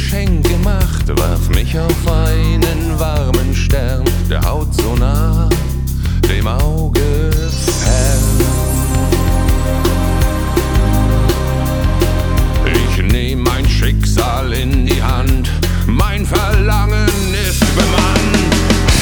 Geschenk gemacht, warf mich auf einen warmen Stern, der Haut so nah, dem Auge fern. Ich nehm mein Schicksal in die Hand, mein Verlangen ist bemannt.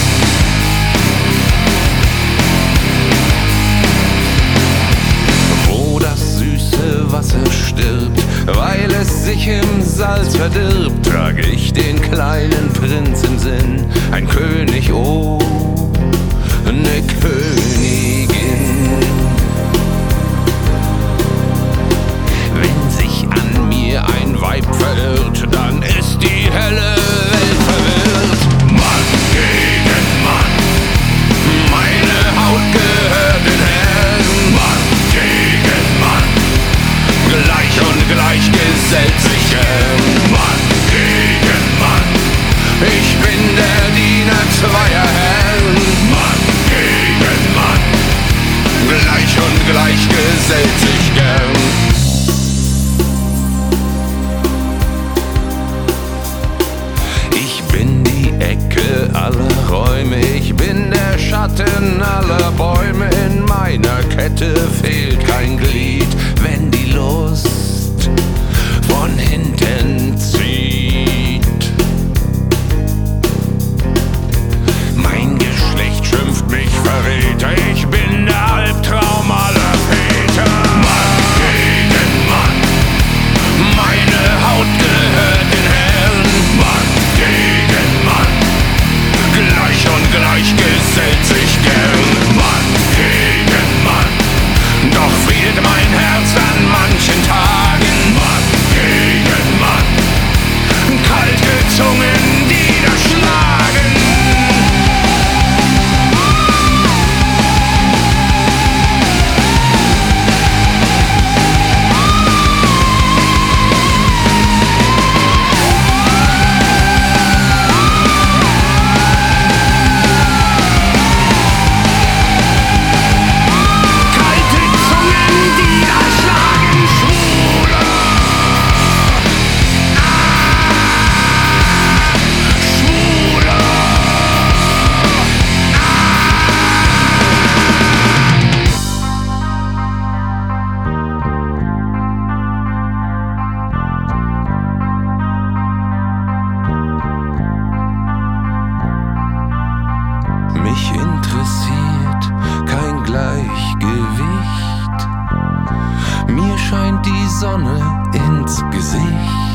Wo das süße Wasser stirbt, weil es sich im Salz verdirbt, trag ich den kleinen Prinz im Sinn, ein König, oh, ne Königin. Wenn sich an mir ein Weib verirrt, dann ist die helle Welt verwirrt. Mann gegen Mann, meine Haut gehört den Herren. Mann gegen Mann, gleich und gleich gesellt sich gern. Mann gegen Mann, ich bin der Diener zweier Herren. Mann gegen Mann, gleich und gleich gesellt sich gern. Ich bin die Ecke aller Räume, ich bin der Schatten aller Bäume. In meiner Kette fehlt kein Glied, wenn die Lust von hinten zieht. Mein Geschlecht schimpft mich Verräter, ich bin der Albtraum aller Väter. Mann gegen Mann, meine Haut gehört den Herren. Mann gegen Mann, gleich und gleich gesellt sich gern. Mann gegen Mann, doch fehlt mein Herz an manchen Tagen. Mann gegen Mann, kalte Zungen, die da schlagen. Mich interessiert kein Gleichgewicht. Mir scheint die Sonne ins Gesicht.